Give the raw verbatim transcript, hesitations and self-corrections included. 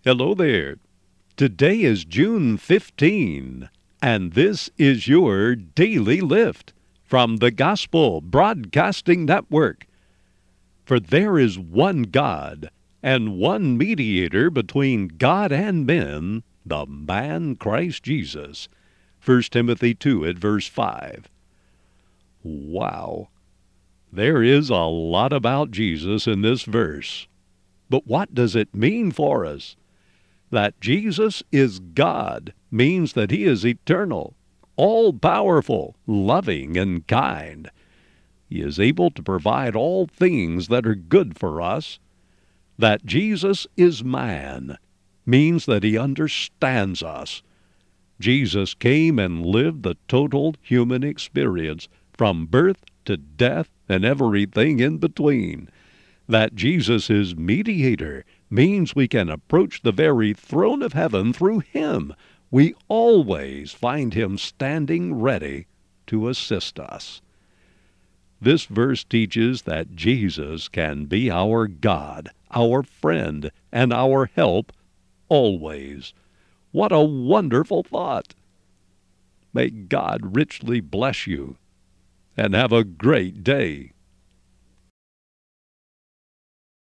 Hello there. Today is June fifteenth, and this is your Daily Lift from the Gospel Broadcasting Network. For there is one God, and one mediator between God and men, the man Christ Jesus. First Timothy two at verse five. Wow. There is a lot about Jesus in this verse. But what does it mean for us? That Jesus is God means that he is eternal, all-powerful, loving, and kind. He is able to provide all things that are good for us. That Jesus is man means that he understands us. Jesus came and lived the total human experience, from birth to death and everything in between. That Jesus is mediator means we can approach the very throne of heaven through him. We always find him standing ready to assist us. This verse teaches that Jesus can be our God, our friend, and our help always. What a wonderful thought! May God richly bless you, and have a great day.